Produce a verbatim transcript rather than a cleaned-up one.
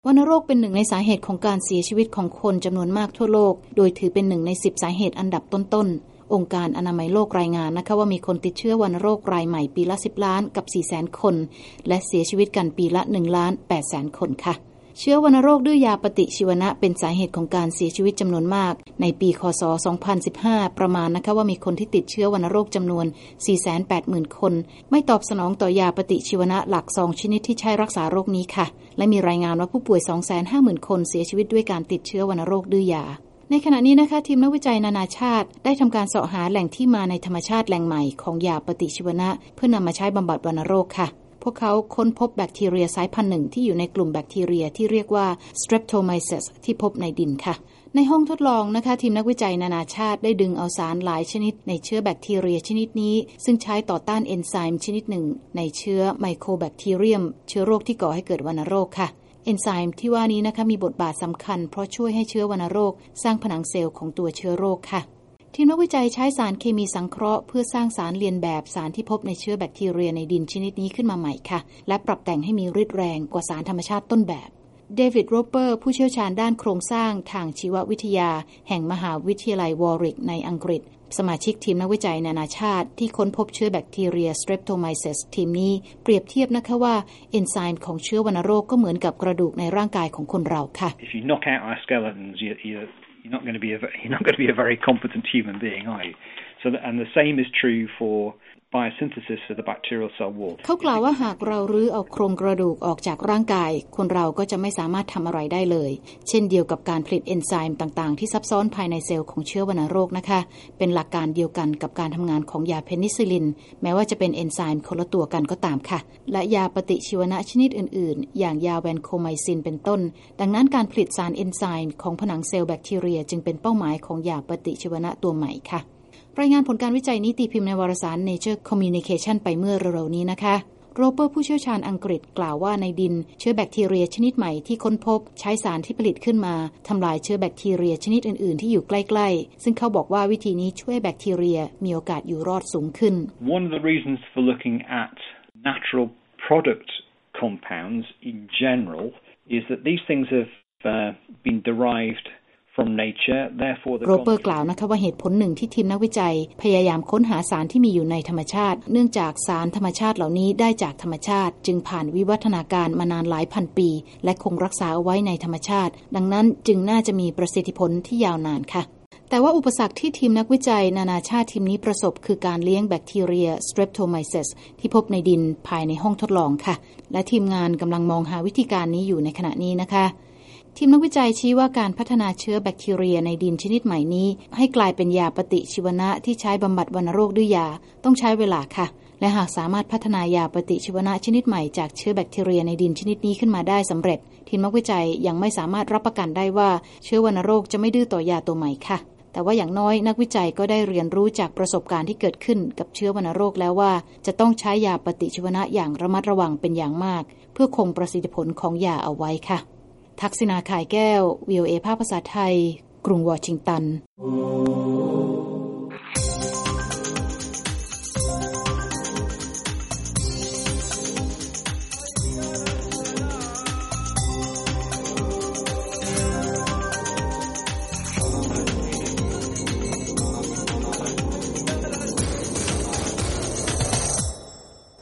วัณโรคเป็นหนึ่งในสาเหตุของการเสียชีวิตของคนจำนวนมากทั่วโลกโดยถือเป็นหนึ่งในสิบสาเหตุอันดับต้นๆองค์การอนามัยโลกรายงานนะคะว่ามีคนติดเชื้อวัณโรครายใหม่ปีละสิบล้านกับ สี่แสน คนและเสียชีวิตกันปีละ หนึ่งล้านแปดแสน คนค่ะเชื้อวัณโรคดื้อยาปฏิชีวนะเป็นสาเหตุของการเสียชีวิตจำนวนมากในปีคศสองพันสิบห้าประมาณนะคะว่ามีคนที่ติดเชื้อวัณโรคจำนวน สี่แสนแปดหมื่น คนไม่ตอบสนองต่อยาปฏิชีวนะหลักสองชนิดที่ใช้รักษาโรคนี้ค่ะและมีรายงานว่าผู้ป่วย สองแสนห้าหมื่น คนเสียชีวิตด้วยการติดเชื้อวัณโรคดื้อยาในขณะนี้นะคะทีมนักวิจัยนานาชาติได้ทำการเสาะหาแหล่งที่มาในธรรมชาติแหล่งใหม่ของยาปฏิชีวนะเพื่อนำมาใช้บำบัดวัณโรคค่ะพวกเขาค้นพบแบคทีเรียสายพันธุ์หนึ่งที่อยู่ในกลุ่มแบคทีเรียที่เรียกว่า Streptomyces ที่พบในดินค่ะในห้องทดลองนะคะทีมนักวิจัยนานาชาติได้ดึงเอาสารหลายชนิดในเชื้อแบคทีเรียชนิดนี้ซึ่งใช้ต่อต้านเอนไซม์ชนิดหนึ่งในเชื้อไมโครแบคทีเรียมเชื้อโรคที่ก่อให้เกิดวัณโรคค่ะเอนไซม์ที่ว่านี้นะคะมีบทบาทสำคัญเพราะช่วยให้เชื้อวัณโรคสร้างผนังเซลล์ของตัวเชื้อโรคค่ะทีมนักวิจัยใช้สารเคมีสังเคราะห์เพื่อสร้างสารเลียนแบบสารที่พบในเชื้อแบคทีเรียในดินชนิดนี้ขึ้นมาใหม่ค่ะและปรับแต่งให้มีฤทธิ์แรงกว่าสารธรรมชาติต้นแบบเดวิดโรเปอร์ผู้เชี่ยวชาญด้านโครงสร้างทางชีววิทยาแห่งมหาวิทยาลัยวอริกในอังกฤษสมาชิกทีมนักวิจัยนานาชาติที่ค้นพบเชื้อแบคทีเรีย Streptomyces ทีมนี้เปรียบเทียบนะคะว่าเอนไซม์ของเชื้อวัณโรคก็เหมือนกับกระดูกในร่างกายของคนเราค่ะ If you knock out our skeletons, you, you, you're not going to be a, you're not going to be a very competent human being, are you? So, that, and the same is true for biosynthesis of the bacterial cell wall. เขากล่าวว่าหากเรารื้อเอาโครงกระดูกออกจากร่างกายคนเราก็จะไม่สามารถทำอะไรได้เลยเช่นเดียวกับการผลิตเอนไซม์ต่างๆที่ซับซ้อนภายในเซลล์ของเชื้อวัณโรคนะคะเป็นหลักการเดียวกันกับการทำงานของยาเพนิซิลลินแม้ว่าจะเป็นเอนไซม์คนละตัวกันก็ตามค่ะและยาปฏิชีวนะชนิดอื่นๆอย่างยาแวนโคไมซินเป็นต้นดังนั้นการผลิตสารเอนไซม์ของผนังเซลล์แบคทีเรียจึงเป็นเป้าหมายของยาปฏิชีวนะตัวใหม่ค่ะรายงานผลการวิจัยนี้ตีพิมพ์ในวารสาร Nature Communication ไปเมื่อเร็วๆนี้นะคะโรเปอร์ผู้เชี่ยวชาญอังกฤษกล่าวว่าในดินเชื้อแบคทีเรียชนิดใหม่ที่ค้นพบใช้สารที่ผลิตขึ้นมาทำลายเชื้อแบคทีเรียชนิดอื่นๆที่อยู่ใกล้ๆซึ่งเขาบอกว่าวิธีนี้ช่วยแบคทีเรียมีโอกาสอยู่รอดสูงขึ้น One of the reasons for looking at natural product compounds in general is that these things have uh, been derived from nature therefore the โรเปอร์กล่าวนะคะว่าเหตุผลหนึ่งที่ทีมนักวิจัยพยายามค้นหาสารที่มีอยู่ในธรรมชาติเนื่องจากสารธรรมชาติเหล่านี้ได้จากธรรมชาติจึงผ่านวิวัฒนาการมานานหลายพันปีและคงรักษาเอาไว้ในธรรมชาติดังนั้นจึงน่าจะมีประสิทธิผลที่ยาวนานค่ะแต่ว่าอุปสรรคที่ทีมนักวิจัยนานาชาติทีมนี้ประสบคือการเลี้ยงแบคทีเรีย Streptomyces ที่พบในดินภายในห้องทดลองค่ะและทีมงานกำลังมองหาวิธีการนี้อยู่ในขณะนี้นะคะทีมนักวิจัยชี้ว่าการพัฒนาเชื้อแบคทีเรียในดินชนิดใหม่นี้ให้กลายเป็นยาปฏิชีวนะที่ใช้บำบัดวัณโรคด้วยยาต้องใช้เวลาค่ะและหากสามารถพัฒนายาปฏิชีวนะชนิดใหม่จากเชื้อแบคทีเรียในดินชนิดนี้ขึ้นมาได้สำเร็จทีมนักวิจัยยังไม่สามารถรับประกันได้ว่าเชื้อวัณโรคจะไม่ดื้อต่อยาตัวใหม่ค่ะแต่ว่าอย่างน้อยนักวิจัยก็ได้เรียนรู้จากประสบการณ์ที่เกิดขึ้นกับเชื้อวัณโรคแล้วว่าจะต้องใช้ยาปฏิชีวนะอย่างระมัดระวังเป็นอย่างมากเพื่อคงประสิทธิผลของยาเอาไว้ค่ะทักษิณา ข่ายแก้ว วี โอ เอ ภาคภาษาไทยกรุงวอชิงตัน